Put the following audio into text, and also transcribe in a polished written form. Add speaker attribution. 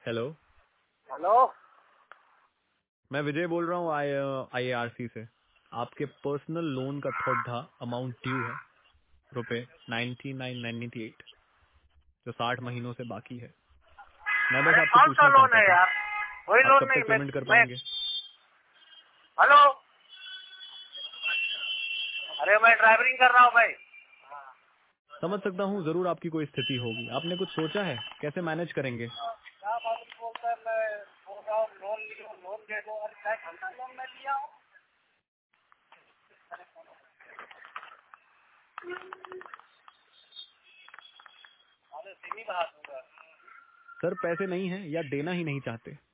Speaker 1: Hello.
Speaker 2: Hello.
Speaker 1: मैं विजय बोल रहा हूँ IARC से। आपके पर्सनल लोन का थोड़ा था, अमाउंट ड्यू है रुपए 9998 जो 60 महीनों से बाकी है। मैं बस
Speaker 2: अरे
Speaker 1: आपसे
Speaker 2: कौन सा
Speaker 1: पूछना
Speaker 2: लोन
Speaker 1: चाहता
Speaker 2: है
Speaker 1: था,
Speaker 2: यार? वही
Speaker 1: आप
Speaker 2: लोन
Speaker 1: कब
Speaker 2: नहीं।
Speaker 1: तक पेमेंट कर
Speaker 2: मैं
Speaker 1: पाएंगे?
Speaker 2: हेलो। अरे मैं ड्राइवरिंग कर रहा हूँ भाई।
Speaker 1: समझ सकता हूँ, जरूर आपकी कोई स्थिति होगी। आपने कुछ सोचा है कैसे मैनेज करेंगे?
Speaker 2: क्या मालूम बोलता है, मैं बोल रहा हूँ लोन लियो, लोन दे दो। अरे क्या घंटा लोन मैं लिया हूँ? अरे सीधी बात होगा।
Speaker 1: सर पैसे नहीं है या देना ही नहीं चाहते?